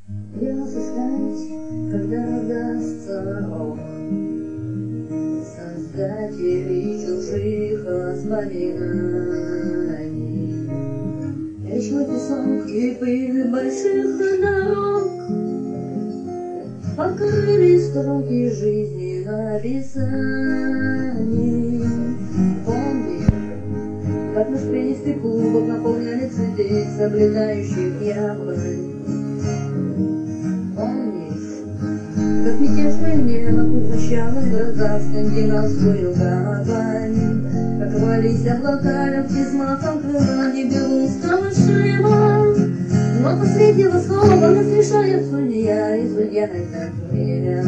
Где нас искать, когда дастся рок? Создатели чужих воспоминаний. Речной песок и пыль больших дорог покрыли строки жизни написаний. Помни, как наш пенистый клубок наполняли цветы с облетающих яблонь. Помнишь, как мятежное небо превращало в гроза скандинавскую гавань, как рвались облака легкие взмахом крыла небелунского шлема. Но последнего слова нас решает судья, и судья это время.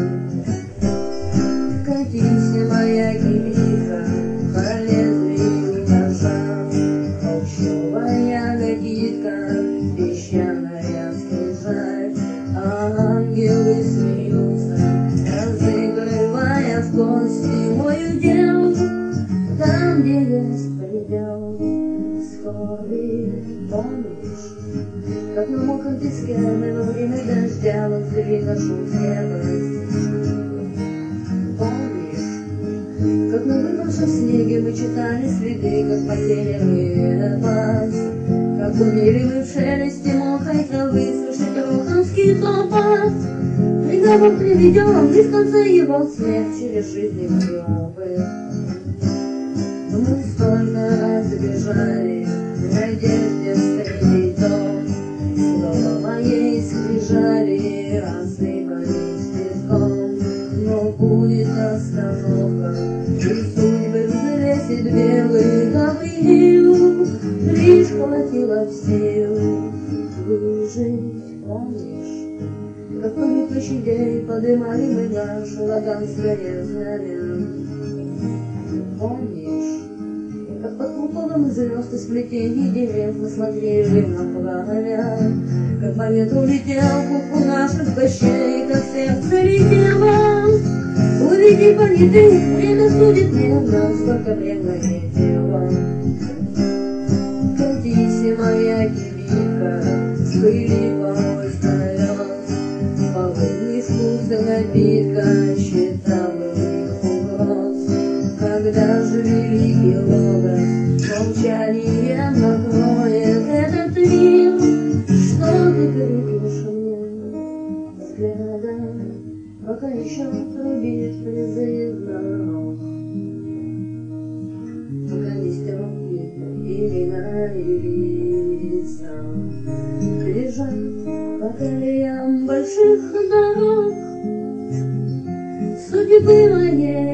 Катись, моя кибитка, по лезвию ножа, холщовая гадитка, песчаная скрижаль. Ангелы смеются, разыгрывая в кости мой удел. Там, где есть предел скорби, помнишь, как на мокром песке мы во время дождя ловили нашу крепость. Помнишь, как на выпавшем снеге мы читали следы, как потерянный эпос, как умели мы в шелесте мокрой травы слышать руханский топот. Приговор приведен, и в конце его смех через жизненный опыт. Но мы столько раз бежали в надежде встретить дом. Слова моей скрижали рассыпались песком. Но будет остановка, и судьбы взвесит белый Гавриил. Лишь хватило сил выжить, помнишь, как на площадей подымали мы наш лаганское знамя. Помнишь, как под куполом звезд и сплетений дерев мы смотрели на пламя, как по ветру летел купол наших кощей, как сердце летело. Увидеть понятых, время судит нервно, сколько бредное тело. Катись, моя кибитка, с пыли порой снаряд, полынный вкус напитка считал их угроз. Когда же великий логос молчанием накроет этот мир, что ты крикнешь мне взглядом, пока еще трубит призыв дорог? Пока нестероги имена и лица лежат по колеям больших дорог. Судьбы моей